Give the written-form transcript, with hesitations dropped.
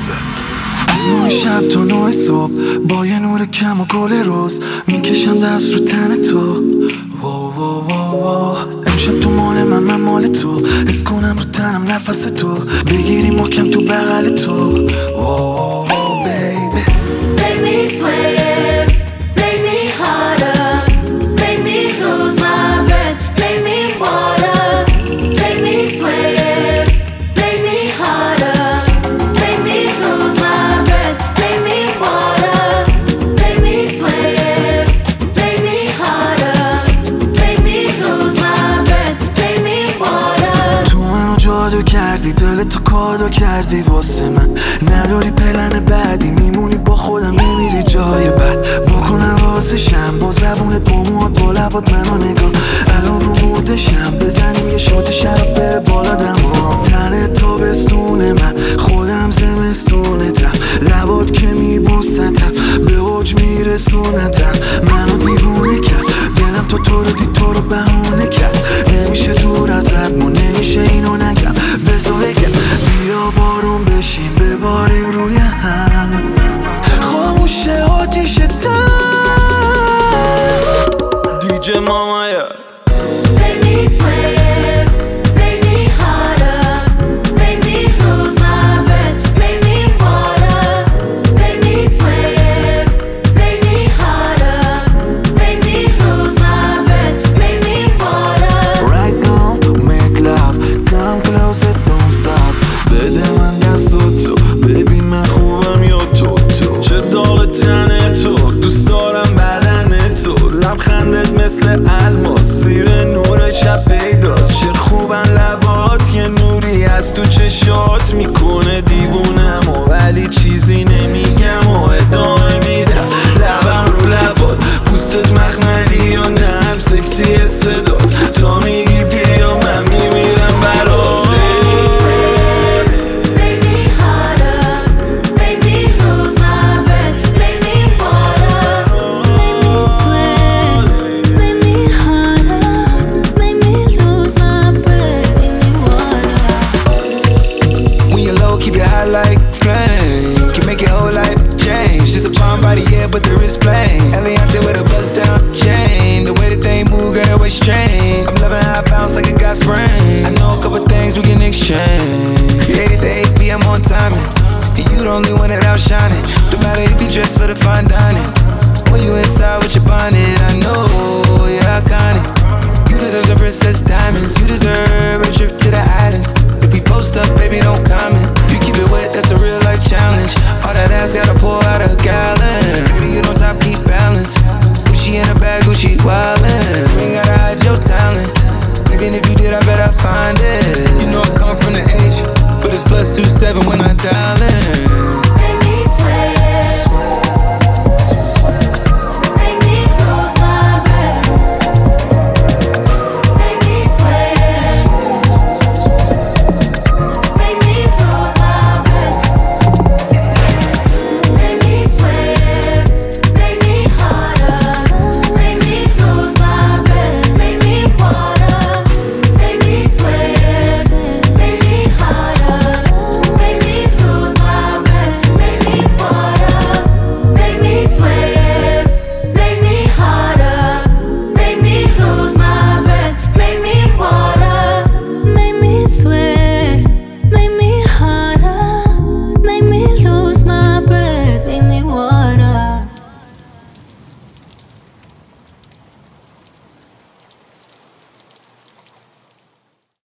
از 9 شب تا 9 صبح با یه نور کم و گل روز میکشم دست رو تن تو. امشب تو مال من مال تو، حس کنم رو تنم نفس تو، بگیری محکم تو بغل تو. Make me sweat, make me harder, make me lose my breath, make me water, make me sweat, make me harder, make me lose my breath, make me water, make me sweat, make me harder, make me lose my breath, make me water. تو منو جادو کردی، دلتو کادو کردی واسه من، نداری پلن بعدی، میمونی با خودم نمیری جای بد. بکن حواسشم با زبونت با موهات با لبات منو نگاه، الان رو مودشم، بزنیم یه شات شراب بره بالا دما. تنت تابستون من، خودم زمستونتم، لبات که میبوستم به اوج میرسونتم. منو دیوونه کرد دلم، تو رو دید تو رو بهونه کرد، نمیشه دور از ما، نمیشه اینو نگم بزا بگم. بیا بارون بشین بباریم روی هم، خاموشه آتیش تن. دیجی مامایا Make me sweat, make me harder, make me lose my breath, make me water, make me sweat, make me harder, make me lose my breath, make me water. Right now, make love, come closer, don't stop. بده من دستاتو، ببین من خوبم یا تو چه داغ تنه تو، دوست دارم بدن تو، لبخندت مثل الماس، زیر نور شب پیداست. چه خوبن لبات، یه نوری از تو چشات میکنه دیوونم و ولی چیزی نمیگم و ادامه میدم. لبم رو لبات، پوستت مخملی یا نرم، سکسی صدات، تا میگی بیا من میمیرم برات. Make me harder, make me lose my breath, make me water, make me sweat, make me harder, make me lose my breath, make me water. When you're low, keep your high like flame, can make your whole life change. Just a palm body, yeah, but the wrist plain. Eliante with a bust down chain, the way that they move, got a waist train. I'm loving how I bounce like it got sprain. I know a couple things we can exchange. Created the 8 p.m. on timing, and you the only one that outshining. No matter if you dress for the fine dining, when you inside with your bonnet, I know you're iconic. You deserve some princess diamonds, you deserve a trip to the islands. If we post up, baby, don't comment. You keep it wet, that's a real life challenge. All that ass gotta pour out a gallon. Baby, you don't top, keep balance. Gucci in a bag, Gucci wildin'. You ain't gotta hide your talent. Even if you did, I bet I find it. You know I come from the H, but it's +27 when I dial in.